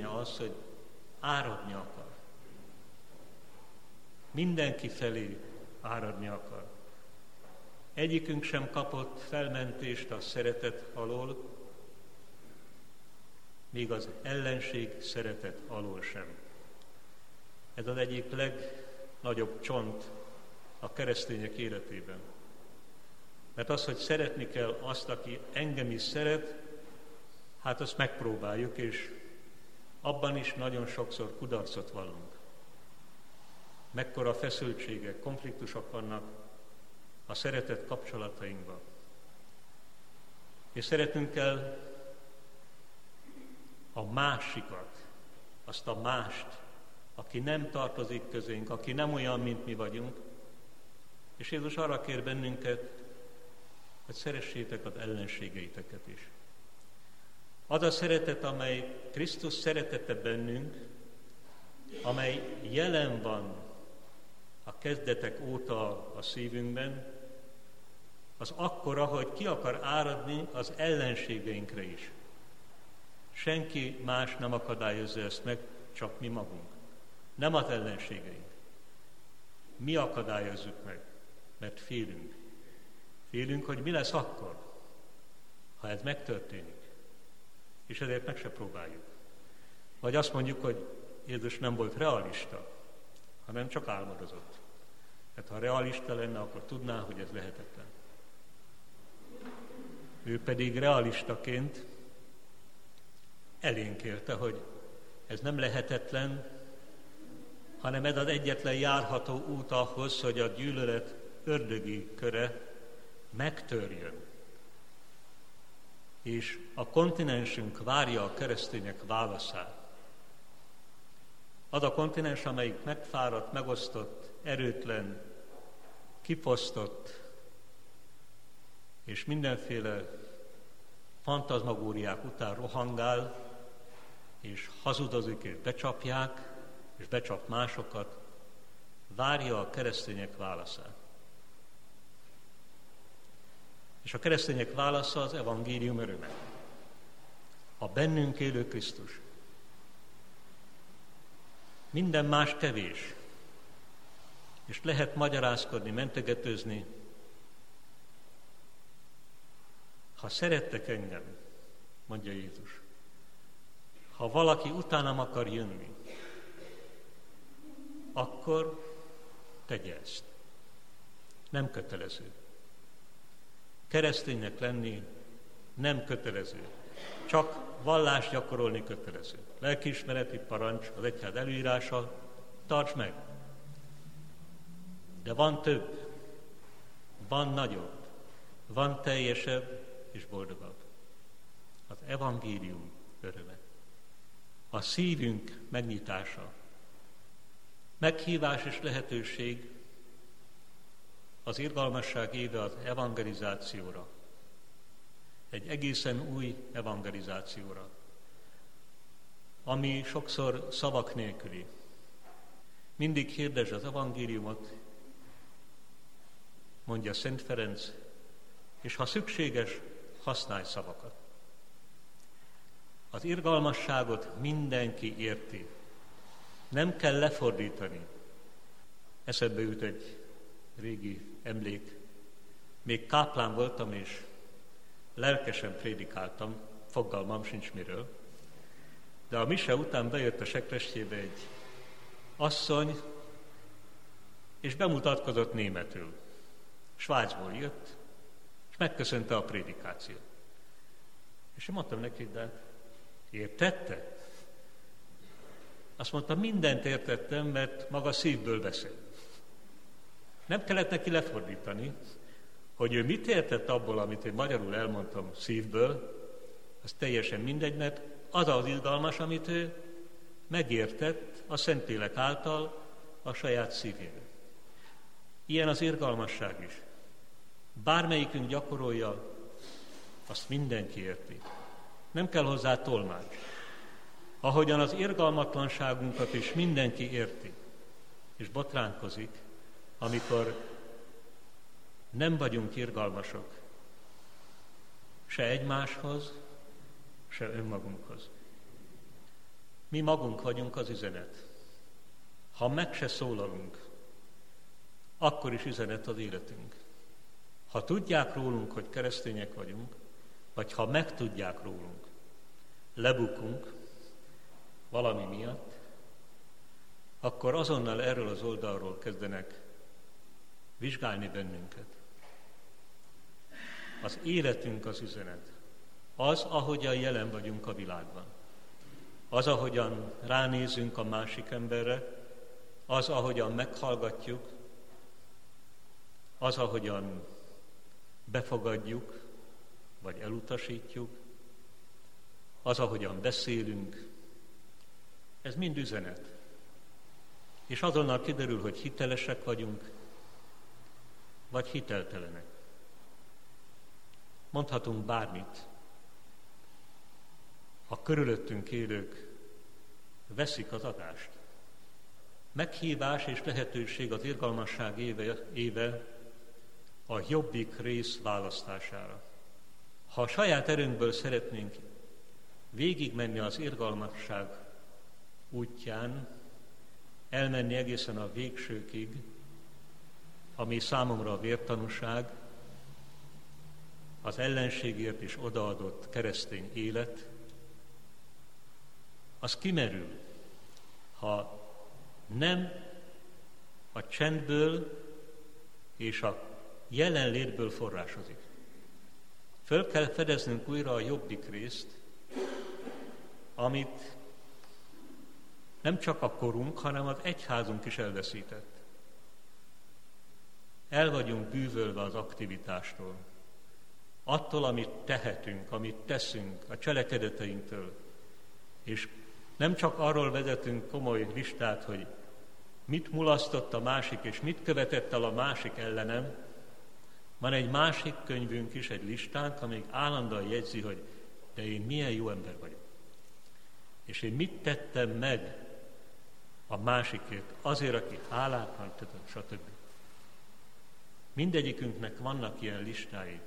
igénye az, hogy áradni akar. Mindenki felé áradni akar. Egyikünk sem kapott felmentést a szeretet alól, még az ellenség szeretet alól sem. Ez az egyik legnagyobb csont a keresztények életében. Mert az, hogy szeretni kell azt, aki engem is szeret, hát azt megpróbáljuk, és abban is nagyon sokszor kudarcot vallunk. Mekkora feszültségek, konfliktusok vannak a szeretet kapcsolatainkban. És szeretnünk kell a másikat, azt a mást, aki nem tartozik közénk, aki nem olyan, mint mi vagyunk. És Jézus arra kér bennünket, hogy szeressétek az ellenségeiteket is. Az a szeretet, amely Krisztus szeretete bennünk, amely jelen van a kezdetek óta a szívünkben, az akkora, hogy ki akar áradni az ellenségeinkre is. Senki más nem akadályozza ezt meg, csak mi magunk. Nem az ellenségeink. Mi akadályozzuk meg, mert félünk. Félünk, hogy mi lesz akkor, ha ez megtörténik. És ezért meg se próbáljuk. Vagy azt mondjuk, hogy Jézus nem volt realista, hanem csak álmodozott. Hát ha realista lenne, akkor tudná, hogy ez lehetetlen. Ő pedig realistaként elénk érte, hogy ez nem lehetetlen, hanem ez az egyetlen járható út ahhoz, hogy a gyűlölet ördögi köre megtörjön. És a kontinensünk várja a keresztények válaszát. Az a kontinens, amelyik megfáradt, megosztott, erőtlen, kifosztott, és mindenféle fantazmagóriák után rohangál, és hazudozik, és becsapják, és becsap másokat, várja a keresztények válaszát. És a keresztények válasza az evangélium öröme. A bennünk élő Krisztus. Minden más kevés. És lehet magyarázkodni, mentegetőzni. Ha szerettek engem, mondja Jézus, ha valaki utánam akar jönni, akkor tegye ezt. Nem kötelező. Kereszténynek lenni nem kötelező. Csak vallást gyakorolni kötelező. Lelkiismereti parancs, az egyház előírása, tarts meg. De van több, van nagyobb, van teljesebb és boldogabb. Az evangélium öröme. A szívünk megnyitása. Meghívás és lehetőség az irgalmasság éve az evangelizációra. Egy egészen új evangelizációra, ami sokszor szavak nélküli. Mindig hirdesd az evangéliumot, mondja Szent Ferenc, és ha szükséges, használj szavakat. Az irgalmasságot mindenki érti. Nem kell lefordítani. Eszembe jut egy régi emlék. Még káplán voltam, és lelkesen prédikáltam, fogalmam sincs miről. De a mise után bejött a sekrestjébe egy asszony, és bemutatkozott németül. Svájcból jött, és megköszönte a prédikációt. És én mondtam neki, de értette? Azt mondta, mindent értettem, mert maga szívből beszél. Nem kellett neki lefordítani, hogy ő mit értett abból, amit én magyarul elmondtam szívből, az teljesen mindegy, mert az az izgalmas, amit ő megértett a Szentlélek által a saját szívében. Ilyen az irgalmasság is. Bármelyikünk gyakorolja, azt mindenki érti. Nem kell hozzá tolmács. Ahogyan az irgalmatlanságunkat is mindenki érti, és botránkozik, amikor nem vagyunk irgalmasok se egymáshoz, se önmagunkhoz. Mi magunk vagyunk az üzenet. Ha meg se szólalunk, akkor is üzenet az életünk. Ha tudják rólunk, hogy keresztények vagyunk, vagy ha megtudják rólunk, lebukunk valami miatt, akkor azonnal erről az oldalról kezdenek vizsgálni bennünket. Az életünk az üzenet. Az, ahogyan jelen vagyunk a világban. Az, ahogyan ránézünk a másik emberre, az, ahogyan meghallgatjuk, az, ahogyan befogadjuk, vagy elutasítjuk, az, ahogyan beszélünk, ez mind üzenet. És azonnal kiderül, hogy hitelesek vagyunk, vagy hiteltelenek. Mondhatunk bármit. A körülöttünk élők veszik az adást. Meghívás és lehetőség az irgalmasság éve a jobbik rész választására. Ha a saját erőnkből szeretnénk végigmenni az irgalmasság útján, elmenni egészen a végsőkig, ami számomra a vértanúság, az ellenségért is odaadott keresztény élet, az kimerül, ha nem a csendből és a jelenlétből forrásozik. Föl kell fedeznünk újra a jobbik részt, amit nem csak a korunk, hanem az egyházunk is elveszített. El vagyunk bűvölve az aktivitástól, attól, amit tehetünk, amit teszünk, a cselekedeteinktől, és nem csak arról vezetünk komoly listát, hogy mit mulasztott a másik, és mit követett el a másik ellenem. Van egy másik könyvünk is, egy listánk, amelyik állandóan jegyzi, hogy de én milyen jó ember vagyok. És én mit tettem meg a másikért, azért, aki hálátlan, stb. Mindegyikünknek vannak ilyen listái.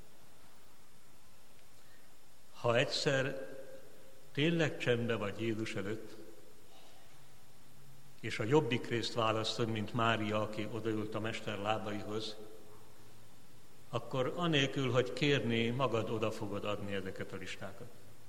Ha egyszer tényleg csendben vagy Jézus előtt, és a jobbik részt választod, mint Mária, aki odaült a mester lábaihoz, akkor anélkül, hogy kérné, magad oda fogod adni ezeket a listákat.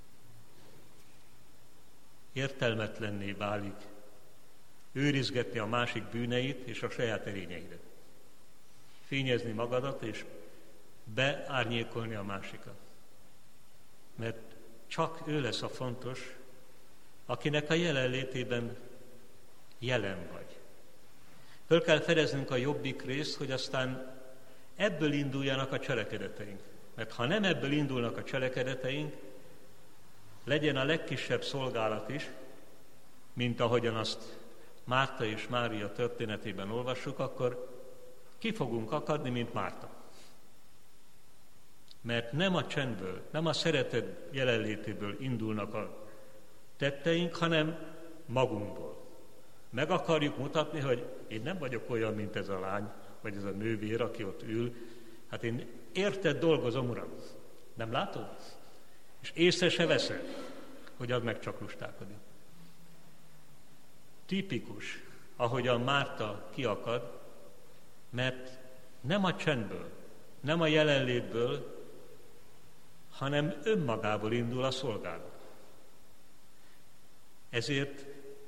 Értelmetlenné válik őrizgetni a másik bűneit és a saját erényeidet. Fényezni magadat és beárnyékolni a másikat. Mert csak ő lesz a fontos, akinek a jelenlétében jelen vagy. Föl kell fedeznünk a jobbik részt, hogy aztán ebből induljanak a cselekedeteink. Mert ha nem ebből indulnak a cselekedeteink, legyen a legkisebb szolgálat is, mint ahogyan azt Márta és Mária történetében olvassuk, akkor ki fogunk akadni, mint Márta. Mert nem a csendből, nem a szeretet jelenlétéből indulnak a tetteink, hanem magunkból. Meg akarjuk mutatni, hogy én nem vagyok olyan, mint ez a lány, vagy ez a nővér, aki ott ül. Hát én érted dolgozom, Uram. Nem látod? És észre se veszed, hogy az meg csak lustálkodik. Tipikus, ahogyan Márta kiakad, mert nem a csendből, nem a jelenlétből, hanem önmagából indul a szolgálat. Ezért,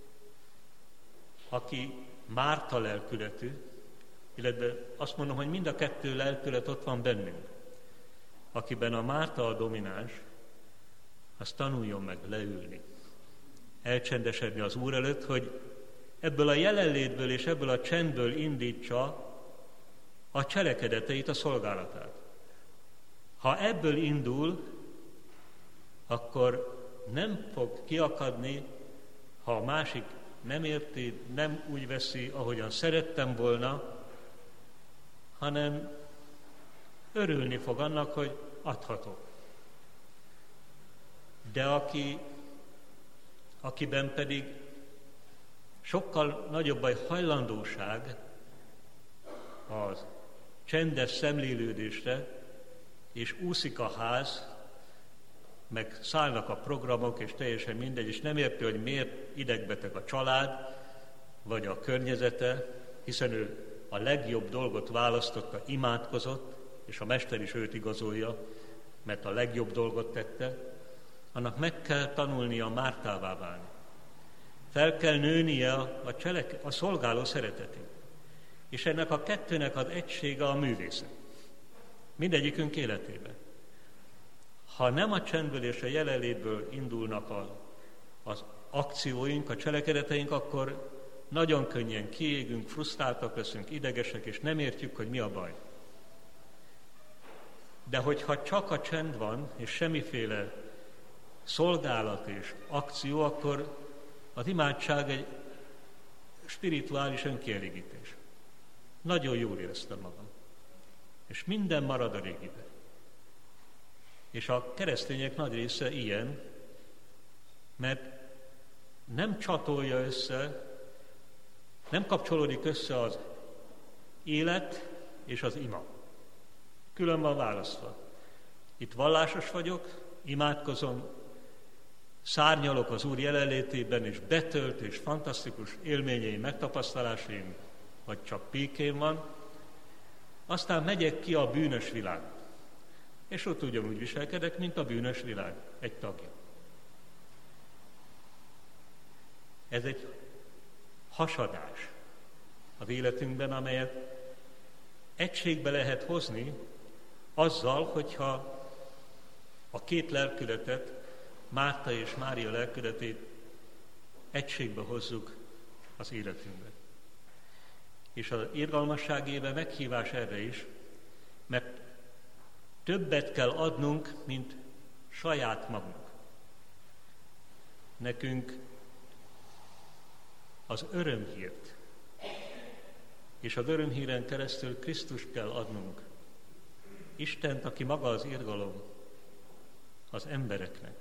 aki Márta lelkületű, illetve azt mondom, hogy mind a kettő lelkület ott van bennünk. Akiben a Márta a domináns, az tanuljon meg leülni, elcsendesedni az Úr előtt, hogy ebből a jelenlétből és ebből a csendből indítsa a cselekedeteit, a szolgálatát. Ha ebből indul, akkor nem fog kiakadni, ha a másik nem érti, nem úgy veszi, ahogyan szerettem volna, hanem örülni fog annak, hogy adhatok. De akiben pedig sokkal nagyobb a hajlandóság az csendes szemlélődésre, és úszik a ház, meg szállnak a programok, és teljesen mindegy, és nem érti, hogy miért idegbeteg a család, vagy a környezete, hiszen ő a legjobb dolgot választotta, imádkozott, és a Mester is őt igazolja, mert a legjobb dolgot tette, annak meg kell tanulnia Mártává válni. Fel kell nőnie a szolgáló szeretetét. És ennek a kettőnek az egysége a művészet. Mindegyikünk életében. Ha nem a csendből és a jelenlétből indulnak az akcióink, a cselekedeteink, akkor nagyon könnyen kiégünk, frusztráltak leszünk, idegesek, és nem értjük, hogy mi a baj. De hogyha csak a csend van, és semmiféle szolgálat és akció, akkor az imádság egy spirituális önkielégítés. Nagyon jól éreztem magam. És minden marad a régiben. És a keresztények nagy része ilyen, mert nem csatolja össze, nem kapcsolódik össze az élet és az ima. Külön van választva. Itt vallásos vagyok, imádkozom, szárnyalok az Úr jelenlétében, és betölt és fantasztikus élményeim, megtapasztalásaim, vagy csak pékén van, aztán megyek ki a bűnös világba. És ott ugyanúgy viselkedek, mint a bűnös világ egy tagja. Ez egy hasadás az életünkben, amelyet egységbe lehet hozni azzal, hogyha a két lelkületet, Márta és Mária lelkületét egységbe hozzuk az életünkbe. És az irgalmasság éve meghívás erre is, mert többet kell adnunk, mint saját magunk. Nekünk az örömhírt, és az örömhíren keresztül Krisztust kell adnunk. Istent, aki maga az irgalom az embereknek.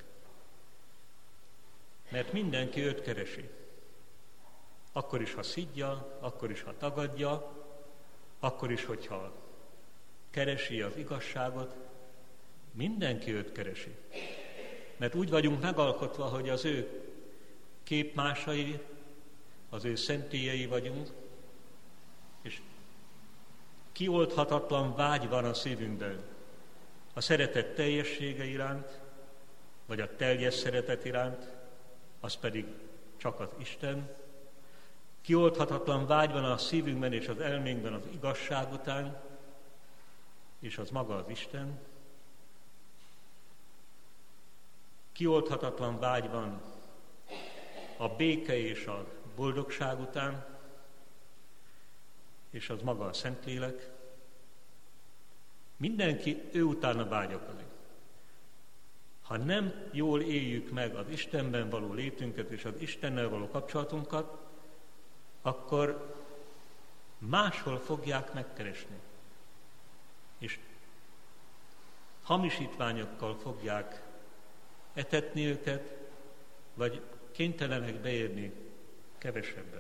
Mert mindenki őt keresi. Akkor is, ha szidja, akkor is, ha tagadja, akkor is, hogyha keresi az igazságot, mindenki őt keresi. Mert úgy vagyunk megalkotva, hogy az ő képmásai, az ő szentélyei vagyunk, és kioldhatatlan vágy van a szívünkben a szeretet teljessége iránt, vagy a teljes szeretet iránt, az pedig csak az Isten. Kioldhatatlan vágy van a szívünkben és az elménkben az igazság után, és az maga az Isten. Kioldhatatlan vágy van a béke és a boldogság után, és az maga a Szentlélek. Mindenki ő utána vágyakozik. Ha nem jól éljük meg az Istenben való létünket és az Istennel való kapcsolatunkat, akkor máshol fogják megkeresni. És hamisítványokkal fogják etetni őket, vagy kénytelenek beérni kevesebbel.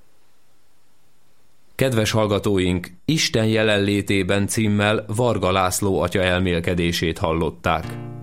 Kedves hallgatóink, Isten jelenlétében címmel Varga László atya elmélkedését hallották.